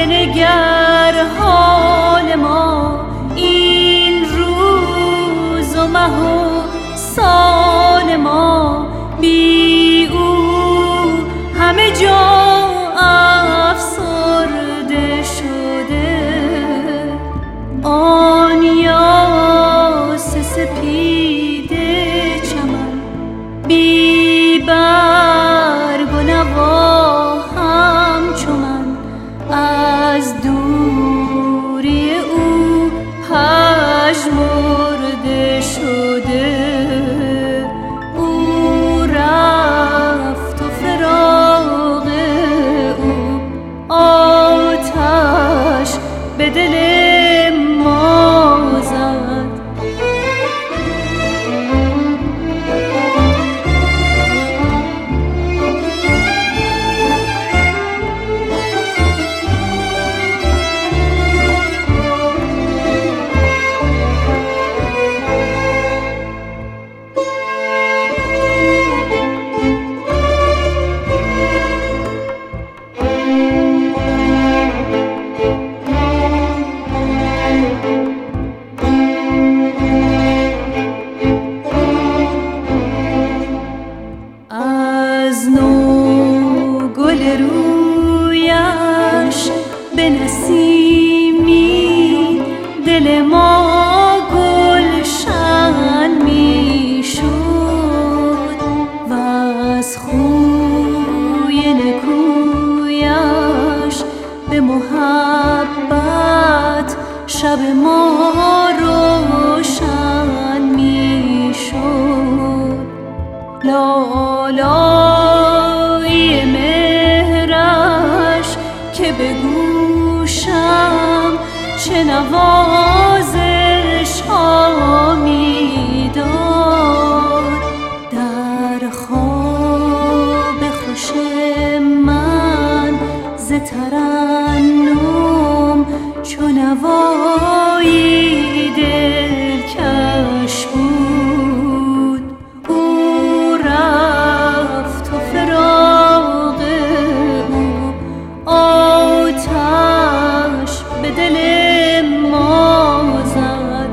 بنگر حال ما این روز و مه و سال ما، بی او همه جا افسرده شده. آن یاس سپید چمن بی برگ و نوا همچو من، از دوری او پژمرده شده. او رفت و فراق او آتش به دل ما زد. از نو گل رویش به نسیمی دل ما گلشن می شد، و از خوی نکویش به محبت شب ما روشن می شد. لالایی مهرش که به گوشم چه نوازش ها می داد، در خواب خوش من ز ترنم چو نوایی دلکش بود. او رفت و فراق او آتش به دل ما زد.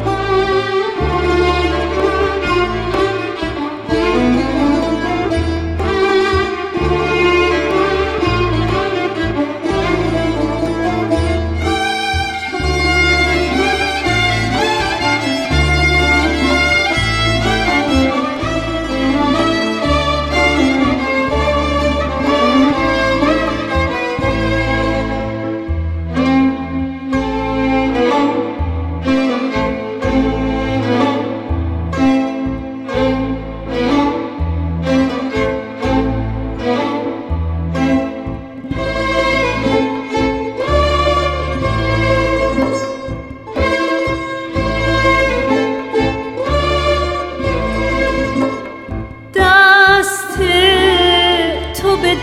به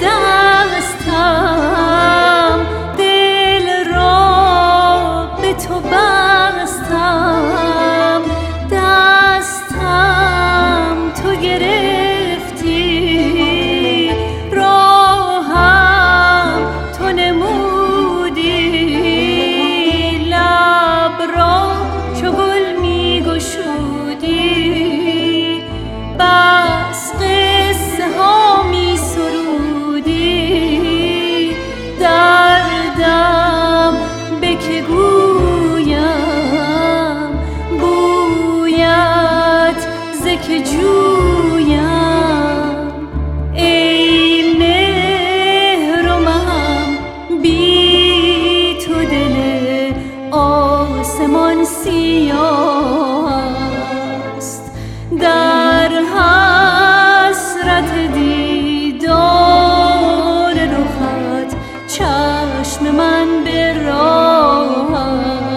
دستم دل را به تو بستم، دستم تو گرفتی راهم تو نمودی، لب را چو گل می گشودی، بس قصه ها می سرودی، دردم به که گویم بویت ز که جویم. ای مهر و مهم بی تو دل آسمان سیاه است، در حسرت دیدار رخت چشم من به راه است.